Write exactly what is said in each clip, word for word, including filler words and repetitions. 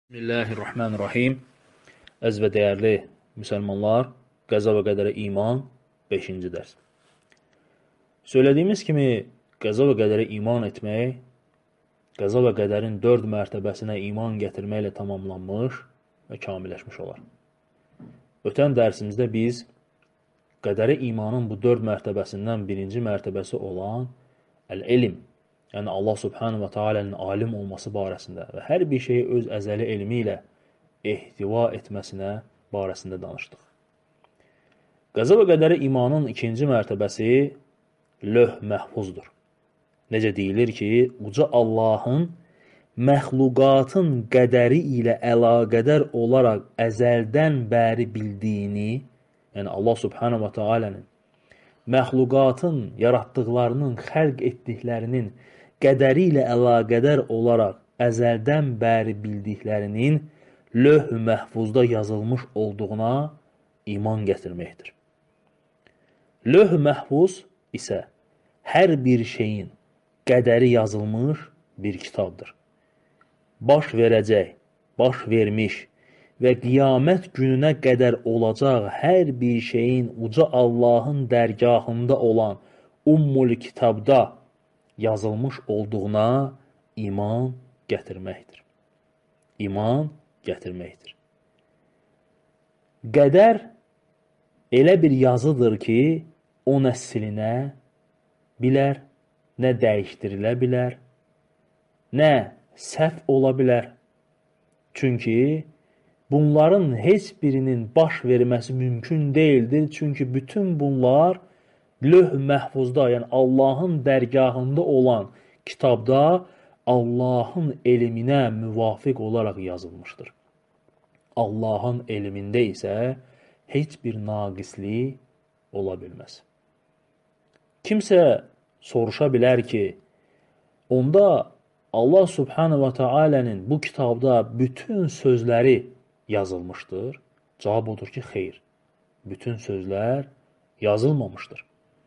Bismillahirrahmanirrahim. Əziz və dəyərli müsəlmanlar, qəza və qədərə iman beşinci dərs. Söylədiyimiz kimi, qəza və qədərə iman etmək, qəza və qədərin dörd mərtəbəsinə iman gətirməklə tamamlanmış və kamilləşmiş olar. Ötən dərsimizdə biz qədərə imanın bu dörd mərtəbəsindən birinci mərtəbəsi olan əl-elm, yəni Allah Subhanahu və Taala'nın alim olması barəsində və hər bir şeyi öz əzəli elmi ilə ehtiva etməsinə barəsində danışdıq. Qəza və qədərə imanın ikinci mərtəbəsi löh məhfuzdur. Necə deyilir ki, uca Allahın məxluqatın qədəri ilə əlaqədar olaraq əzəldən bəri bildiyini, yəni Allah Subhanahu və Taala'nın məxluqatın yaratdıqlarının, xəlq etdiklərinin qədəri ilə əlaqədar olaraq əzəldən bəri bildiklərinin löh-ü məhfuzda yazılmış olduğuna iman gətirməkdir. Löh-ü məhfuz isə hər bir şeyin qədəri yazılmış bir kitabdır. Baş verəcək, baş vermiş və qiyamət gününə qədər olacaq hər bir şeyin uca Allahın dərgahında olan Ummul Kitabda yazılmış olduğuna iman gətirməkdir. İman gətirməkdir. Qədər elə bir yazıdır ki, o nə silinə bilər, nə dəyişdirilə bilər, nə səhv ola bilər. Çünki bunların heç birinin baş verməsi mümkün deyildir. Çünki bütün bunlar löh məhfuzda, yəni Allahın dərgahında olan kitabda Allahın elminə müvafiq olaraq yazılmışdır. Allahın elmində isə heç bir naqislik ola bilməz. Kimsə soruşa bilər ki, onda Allah Subhanahu və Taala'nın bu kitabda bütün sözləri yazılmışdır. Cavab odur ki, xeyr. Bütün sözlər yazılmamışdır.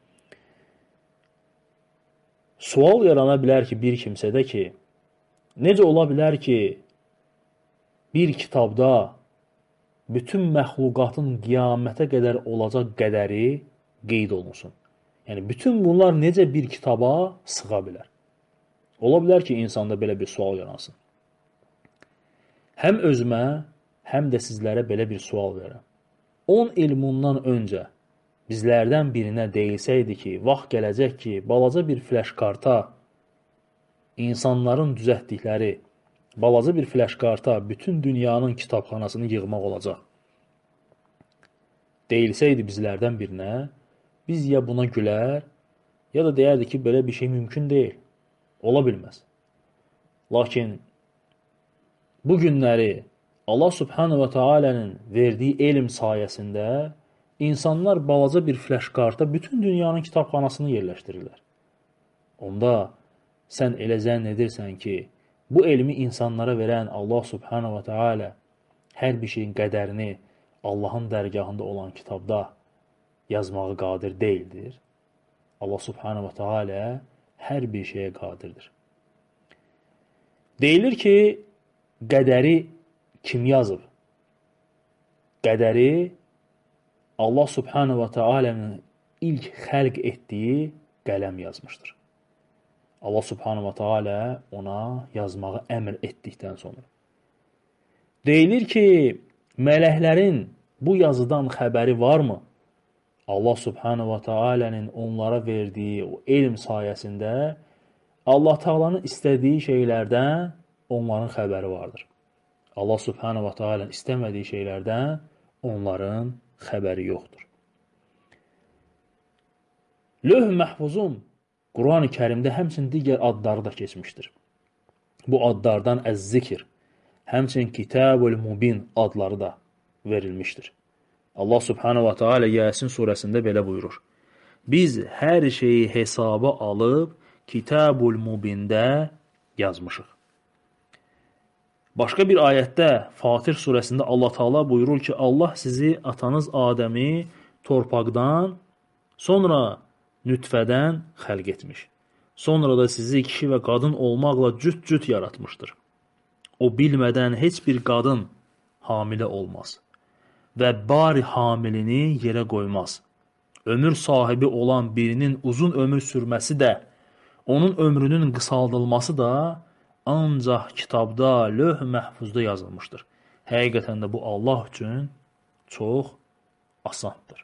Sual yarana bilər ki, bir kimsədə ki, necə ola bilər ki, bir kitabda bütün məxluqatın qiyamətə qədər olacaq qədəri qeyd olunsun? Yəni, bütün bunlar necə bir kitaba sığa bilər? Ola bilər ki, insanda belə bir sual yaransın. Həm özümə, həm də sizlərə belə bir sual verirəm. on il bundan öncə bizlərdən birinə deyilsəydi ki, vaxt gələcək ki, balaca bir fləşkarta insanların düzəltdikləri, balaca bir fləşkarta bütün dünyanın kitabxanasını yığmaq olacaq. Deyilsəydi bizlərdən birinə, biz ya buna gülər, ya da deyərdi ki, belə bir şey mümkün deyil, ola bilməz. Lakin bu günləri Allah Subhanahu və Taala'nın verdiyi elm sayəsində İnsanlar balaca bir fləşkarta bütün dünyanın kitabxanasını yerləşdirirlər. Onda sən elə zənn edirsən ki, bu elmi insanlara verən Allah Subhanahu və Taala hər bir şeyin qədərini Allahın dərgahında olan kitabda yazmağı qadir deyildir. Allah Subhanahu və Taala hər bir şeyə qadirdir. Deyilir ki, qədəri kim yazıb? Qədəri Allah Subhanahu və Taala'nın ilk xəlq etdiyi qələm yazmışdır. Allah Subhanahu və Taala ona yazmağı əmr etdikdən sonra. Deyilir ki, mələklərin bu yazıdan xəbəri varmı? Allah Subhanahu və Taala'nın onlara verdiyi o elm sayəsində Allah Taala'nın istədiyi şeylərdən onların xəbəri vardır. Allah Subhanahu və Taala'nın istəmədiyi şeylərdən onların xəbəri yoxdur. Löh məhfuzun Quran-ı Kərimdə həmçinin digər adları da keçmişdir. Bu adlardan əz-zikr, həmçinin Kitabul Mubin adları da verilmişdir. Allah Subhanahu və Taala Yasin surəsində belə buyurur. Biz hər şeyi hesaba alıb Kitabul Mubində yazmışıq. Başqa bir ayətdə Fatir surəsində Allah Taala buyurur ki, Allah sizi atanız Adəmi torpaqdan, sonra nütfədən xəlq etmiş. Sonra da sizi kişi və qadın olmaqla cüt-cüt yaratmışdır. O bilmədən heç bir qadın hamilə olmaz və bari hamilini yerə qoymaz. Ömür sahibi olan birinin uzun ömür sürməsi də, onun ömrünün qısaldılması da ancaq kitabda, lövh məhfuzda yazılmışdır. Həqiqətən də bu Allah üçün çox asandır.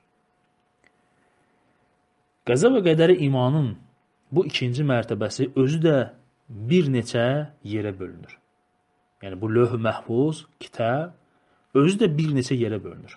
Qəza və qədərə imanın bu ikinci mərtəbəsi özü də bir neçə yerə bölünür. Yəni bu lövh məhfuz, kitab, özü də bir neçə yerə bölünür.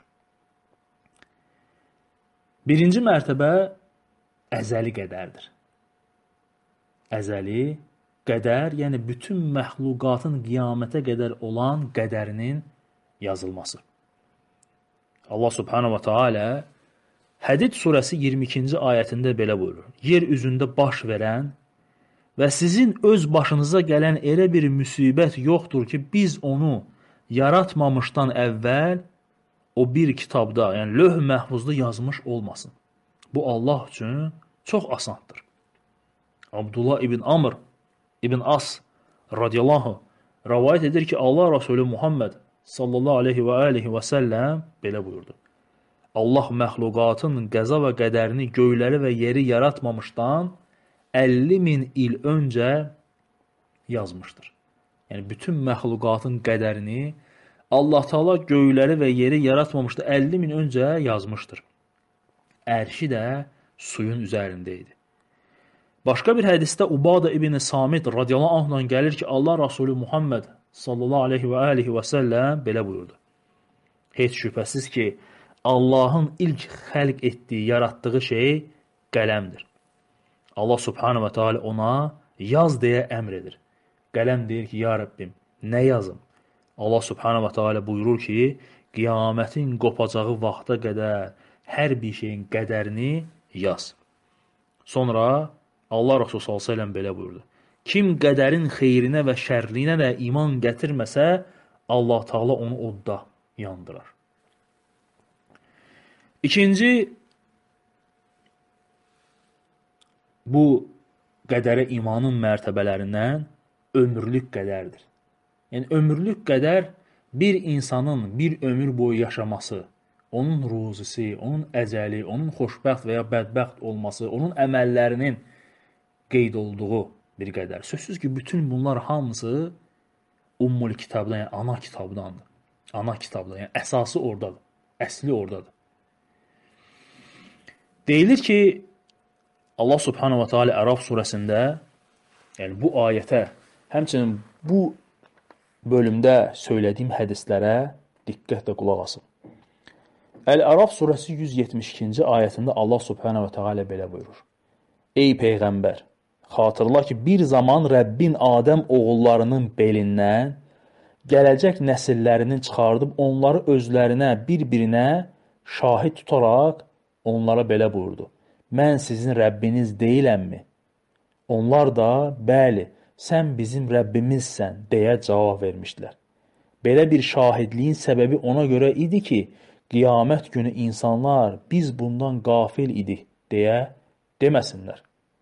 Birinci mərtəbə əzəli qədərdir. Əzəli qədər, yəni bütün məxluqatın qiyamətə qədər olan qədərinin yazılması. Allah subhanahu wa ta'ala Hədid surəsi iyirmi ikinci ayətində belə buyurur. Yer üzündə baş verən və sizin öz başınıza gələn elə bir müsibət yoxdur ki, biz onu yaratmamışdan əvvəl o bir kitabda, yəni lövh məhfuzda yazmış olmasın. Bu Allah üçün çox asandır. Abdullah ibn Amr ibn As radiyallahu rəvayət edir ki, Allah Rasulü Muhammed sallallahu aleyhi və aleyhi və səlləm belə buyurdu. Allah məxluqatın qəza və qədərini göyləri və yeri yaratmamışdan əlli min il öncə yazmışdır. Yəni bütün məxluqatın qədərini Allah Taala göyləri və yeri yaratmamışda əlli min öncə yazmışdır. Ərşi də suyun üzərində idi. Başqa bir hədisdə Ubada ibn Samit radiyallahu anhdan gəlir ki, Allah Rasulü Muhammed sallallahu aleyhi və aleyhi və səlləm belə buyurdu. Heç şübhəsiz ki, Allahın ilk xəlq etdiyi, yaratdığı şey qələmdir. Allah subhanahu wa ta'ala ona yaz deyə əmr edir. Qələm deyir ki, ya Rəbbim, nə yazım? Allah subhanahu wa ta'ala buyurur ki, qiyamətin qopacağı vaxta qədər hər bir şeyin qədərini yaz. Sonra Allah Rasulü sallallahu aleyhi ve sellem belə buyurdu. Kim qədərin xeyrinə və şərrinə də iman gətirməsə, Allah Taala onu odda yandırar. İkinci, bu qədərə imanın mərtəbələrindən ömürlük qədərdir. Yəni, ömürlük qədər bir insanın bir ömür boyu yaşaması, onun ruzisi, onun əcəli, onun xoşbəxt və ya bədbəxt olması, onun əməllərinin qeyd olduğu bir qədər. Sözsüz ki, bütün bunlar hamısı Ummul kitabdan, yəni ana kitabdandır. Ana kitabdan, yəni əsası oradadır, əsli oradadır. Deyilir ki, Allah subhanahu wa ta'ala Əraf surəsində, yəni bu ayətə, həmçinin bu bölümdə söylədiyim hədislərə diqqətlə qulaq asın. Əl-Əraf surəsi yüz yetmiş ikinci ayətində Allah subhanahu wa ta'ala belə buyurur. Ey Peyğəmbər, xatırla ki, bir zaman Rəbbin Adəm oğullarının belindən gələcək nəsillərini çıxardıb onları özlərinə, bir-birinə şahid tutaraq onlara belə buyurdu. Mən sizin Rəbbiniz deyiləmmi? Onlar da, bəli, sən bizim Rəbbimizsən, deyə cavab vermişdilər. Belə bir şahidliyin səbəbi ona görə idi ki, qiyamət günü insanlar biz bundan qafil idik, deyə deməsinlər.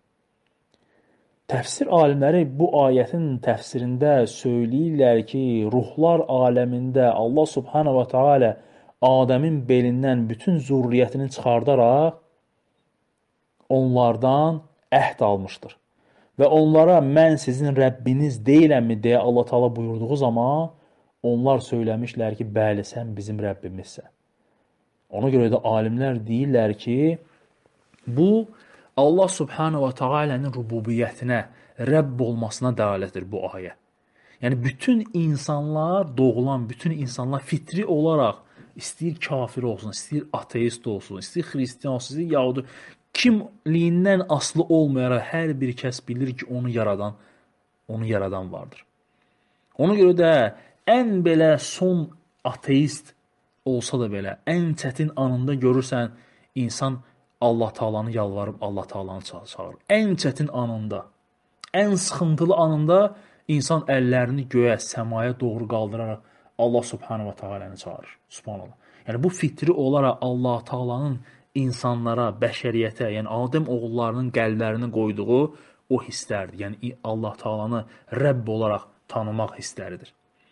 Təfsir alimləri bu ayətin təfsirində söyləyirlər ki, ruhlar aləmində Allah subhanahu wa ta'ala Adəmin belindən bütün zürriyyətini çıxardaraq onlardan əhd almışdır. Və onlara mən sizin Rəbbiniz deyiləmmi deyə Allah Taala buyurduğu zaman onlar söyləmişlər ki, bəli, sən bizim Rəbbimizsən. Ona görə də alimlər deyirlər ki, bu Allah subhanahu wa ta'ala'nın rububiyyətinə, Rəbb olmasına dəlalətdir bu ayə. Yəni bütün insanlar, doğulan bütün insanlar fitri olaraq istəyir kafir olsun, istəyir ateist olsun, istəyir xristiyan olsun, istəyir yahudi, kimliyindən aslı olmayaraq hər bir kəs bilir ki, onu yaradan, onu yaradan vardır. Ona görə də ən belə son ateist olsa da belə, ən çətin anında görürsən, insan Allah Taala'nı yalvarıb Allah Taala'nı çağırır. Ən çətin anında, ən sıxıntılı anında insan əllərini göyə, səmaya doğru qaldıraraq Allah subhanahu wa ta'ala'nı çağırır. Subhanallah. Yəni bu fitri olaraq Allah Taala'nın insanlara, bəşəriyyətə, yəni Adəm oğullarının qəlblərini qoyduğu o hisslərdir. Yəni Allah Taala'nı Rəbb olaraq tanımaq hissləridir.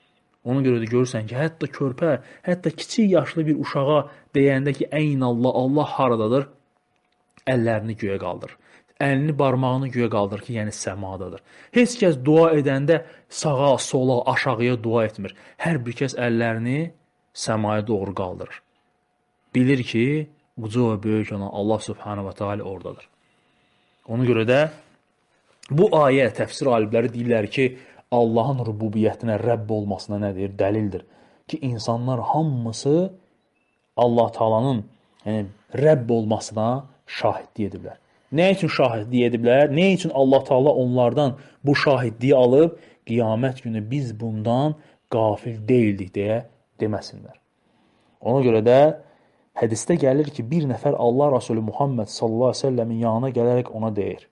Ona görə də görürsən ki, hətta körpə, hətta kiçik yaşlı bir uşağa deyəndə ki, əyn Allah, Allah haradadır, əllərini göyə qaldırır. Əlini, barmağını göyə qaldırır ki, yəni səmadadır. Heç kəs dua edəndə sağa, sola, aşağıya dua etmir. Hər bir kəs əllərini səmaya doğru qaldırır. Bilir ki, uca və böyük olan Allah Subhanahu wa Taala oradadır. Ona görə də bu ayə təfsir alimləri deyirlər ki, Allahın rububiyyətinə, Rəbb olmasına nədir? Dəlildir. Ki, insanlar hamısı Allah Taalanın yəni, Rəbb olmasına şahidlik ediblər. Nə üçün şahidlik ediblər? Nə üçün Allah Taala onlardan bu şahidliyi alıb, qiyamət günü biz bundan qafil deyildik deyə deməsinlər. Ona görə də hədisdə gəlir ki, bir nəfər Allah Rasulü Muhammed sallallahu aleyhi ve sellemin yanına gələrək ona deyir.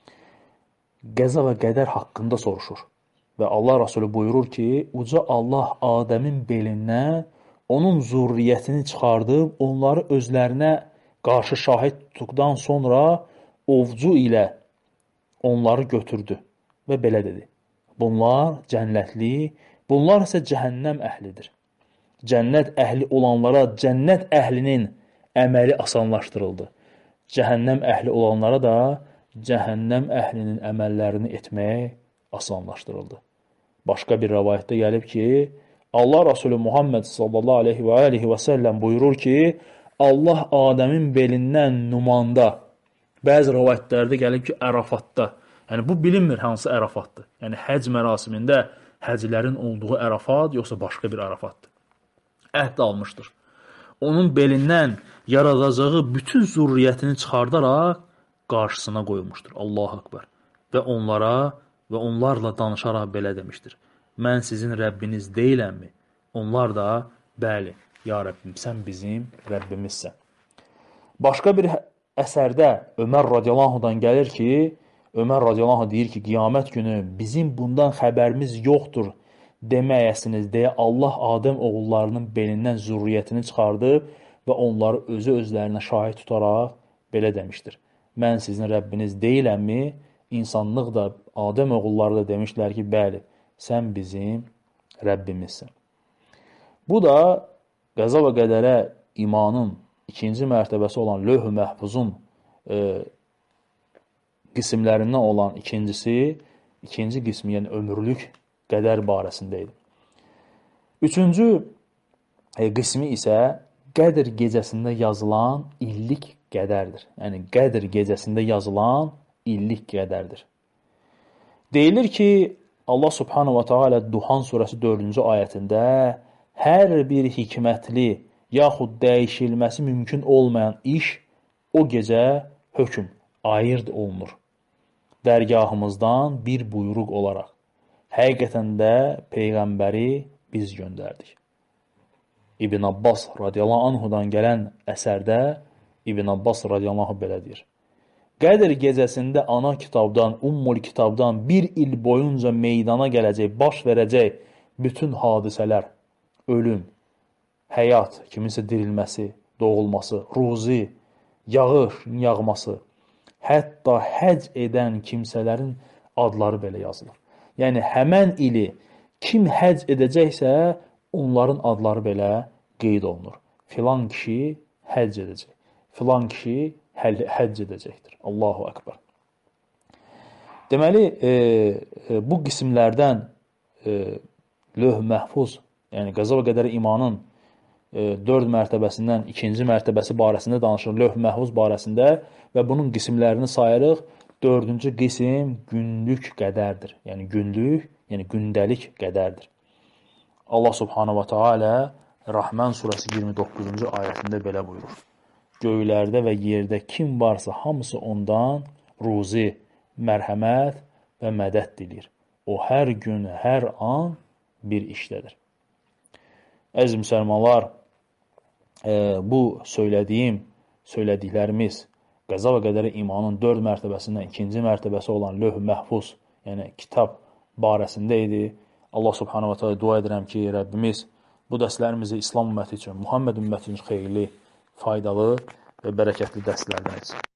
Qəza və qədər haqqında soruşur. Və Allah Rasulü buyurur ki, uca Allah Adəmin belindən onun zürriyyətini çıxardıb, onları özlərinə qarşı şahid tutduqdan sonra ovcu ilə onları götürdü və belə dedi. Bunlar cənnətli, bunlar isə cəhənnəm əhlidir. Cənnət əhli olanlara cənnət əhlinin əməli asanlaşdırıldı. Cəhənnəm əhli olanlara da cəhənnəm əhlinin əməllərini etmək asanlaşdırıldı. Başqa bir rəvayətdə gəlib ki, Allah Rasulü Muhammed sallallahu aleyhi və aleyhi və səlləm buyurur ki, Allah Adəmin belindən numanda, bəzi rəvayətlərdə gəlib ki, Ərafatda, yəni bu bilinmir hansı Ərafatdır. Yəni həc mərasimində həclərin olduğu Ərafat, yoxsa başqa bir Ərafatdır. Əhd almışdır. Onun belindən yaradacağı bütün zürriyyətini çıxardaraq qarşısına qoymuşdur. Allahu Akbar. Və onlara və onlarla danışaraq belə demişdir. Mən sizin Rəbbiniz deyiləmmi? Onlar da, bəli, ya Rəbbim, sən bizim Rəbbimizsən. Başqa bir əsərdə Ömər radiyallahu gəlir ki, Ömər radiyallahu deyir ki, qiyamət günü bizim bundan xəbərimiz yoxdur deməyəsiniz deyə Allah Adəm oğullarının belindən zürriyyətini çıxardıb və onları özü özlərinə şahid tutaraq belə demişdir. Mən sizin Rəbbiniz deyiləmmi? İnsanlıq da, Adəm oğulları da demişlər ki, bəli, sən bizim Rəbbimizsən. Bu da qəza və qədərə imanın ikinci mərtəbəsi olan Lövh-ü Məhfuzun e, qismlərindən olan ikincisi, ikinci qismi, yəni ömürlük qədər barəsində idi. Üçüncü e, qismi isə Qədr gecəsində yazılan illik qədərdir. Yəni Qədr gecəsində yazılan illik qədərdir. Deyilir ki, Allah Subhanahu wa Taala Duhan surəsi dördüncü ayətində hər bir hikmətli yaxud dəyişilməsi mümkün olmayan iş o gecə hökm, ayırd olunur. Dərgahımızdan bir buyruq olaraq. Həqiqətən də Peyğəmbəri biz göndərdik. İbn Abbas radiyallahu anhudan gələn əsərdə İbn Abbas radiyallahu anh belə deyir. Qədr gecəsində ana kitabdan, ummul kitabdan bir il boyunca meydana gələcək, baş verəcək bütün hadisələr, ölüm, həyat, kiminsə dirilməsi, doğulması, ruzi, yağış, yağması, hətta həc edən kimsələrin adları belə yazılır. Yəni, həmən ili kim həc edəcəksə, onların adları belə qeyd olunur. Filan kişi həc edəcək, filan kişi həcc edəcəkdir. Allahu Akbar. Deməli, e, e, bu qismlərdən e, Lövh Məhfuz, yəni qəza və qədər imanın e, dörd mərtəbəsindən ikinci mərtəbəsi barəsində danışır, Lövh Məhfuz barəsində və bunun qismlərini sayırıq. Dördüncü qism günlük qədərdir. Yəni günlük, yəni gündəlik qədərdir. Allah Subhanahu wa Taala Rahman surəsi iyirmi doqquzuncu ayətində belə buyurur. Göylərdə və yerdə kim varsa hamısı ondan ruzi, mərhəmət və mədət dilir. O hər gün, hər an bir işdədir. Əziz müsəlmanlar, e, bu söylədiyim, söylədiklərimiz qəza və qədərə imanın dörd mərtəbəsindən ikinci mərtəbəsi olan Lövh Məhfuz, yəni kitab barəsində idi. Allah Subhanahu wa Taala dua edirəm ki, Rəbbimiz bu dərslərimizi İslam ümməti üçün, Muhammed ümməti üçün xeyirli, faydalı və bərəkətli dərslərdən etsin.